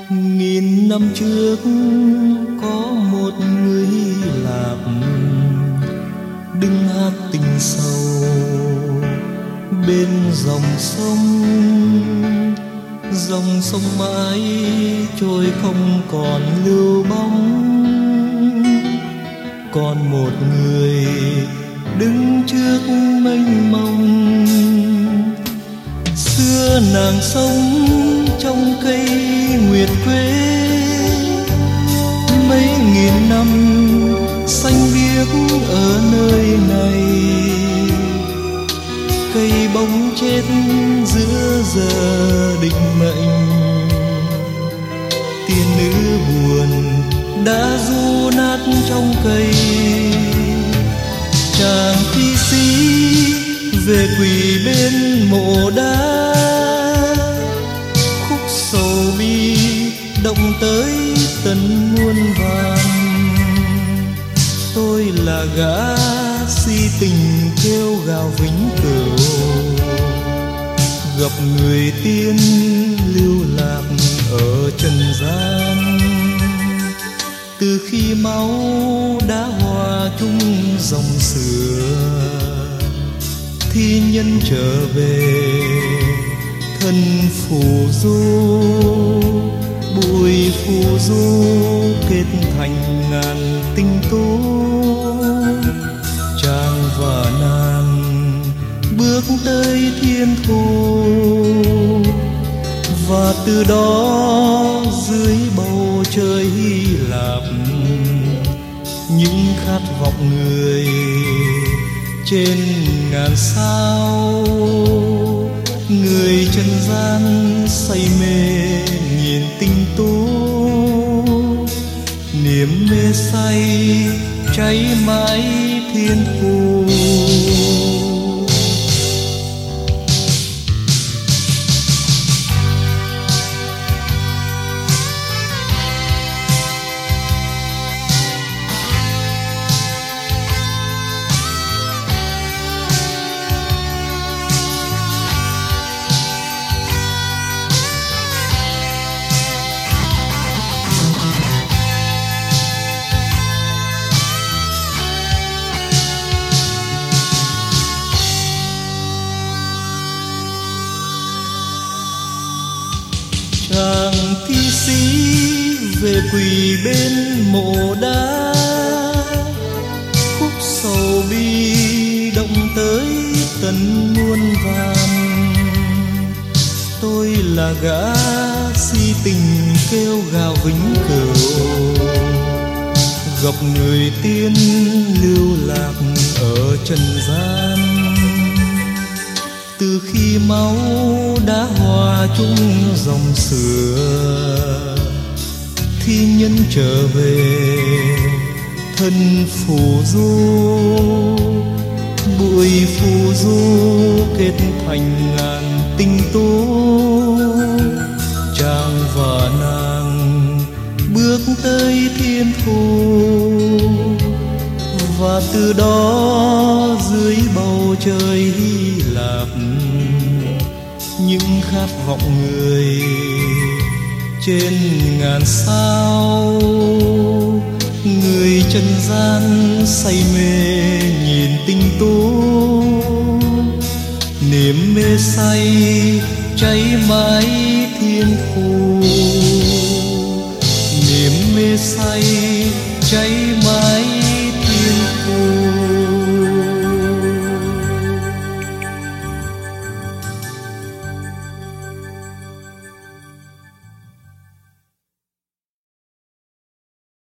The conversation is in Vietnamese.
Nghìn năm trước có một người Hy Lạp đứng hát tình sầu bên dòng sông mãi trôi không còn lưu bóng. Còn một người đứng trước mênh mông, xưa nàng sống trong cây nguyệt quế. Mấy nghìn năm xanh biếc ở nơi này, cây bóng chết giữa giờ định mệnh. Tiên nữ buồn đã ru nát trong cây, chàng thi sĩ về quỳ bên mộ đá. Khúc sầu bi động tới tận muôn vàn, tôi là gã si tình kêu gào vĩnh cửu, gặp người tiên lưu lạc ở trần gian. Từ khi máu đã hòa chung dòng xưa, thi nhân trở về thân phù du. Bụi phù du kết thành ngàn tinh tú, chàng và nàng bước tới thiên thu. Và từ đó dưới bầu trời Hy Lạp, những khát vọng người trên ngàn sao. Người trần gian say mê nhìn tinh tú, niềm mê say cháy mãi thiên thu. Chàng thi sĩ về quỳ bên mộ đá. Khúc sầu bi động tới tận muôn vàn, tôi là gã si tình kêu gào vĩnh cửu, gặp người tiên lưu lạc ở trần gian. Từ khi máu đã hòa chung dòng xưa, thi nhân trở về thân phù du. Bụi phù du kết thành ngàn tinh tú, chàng và nàng bước tới thiên thu. Và từ đó dưới bầu trời Hy Lạp, những khát vọng người trên ngàn sao. Người trần gian say mê nhìn tinh tú, niềm mê say cháy mãi thiên thu. Niềm mê say